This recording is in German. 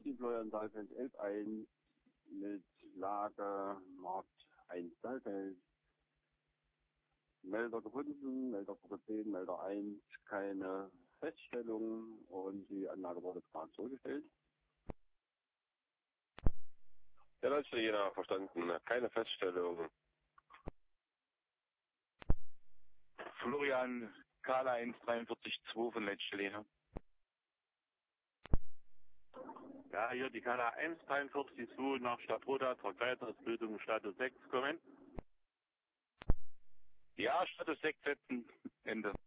Team Florian Saalfeld 11-1 mit Lage Markt 1 Saalfeld. Melder gefunden, Meldergruppe 10, Melder 1, keine Feststellung und die Anlage wurde gerade zurückgestellt. Der letzte Jena verstanden, keine Feststellung. Florian Kala 143-2 von letzter Jena. Ja, hier die Kala 143-2 nach Stadtroda, Verkleidungsbildung Status 6 kommen. Ja, Status 6 setzen, Ende.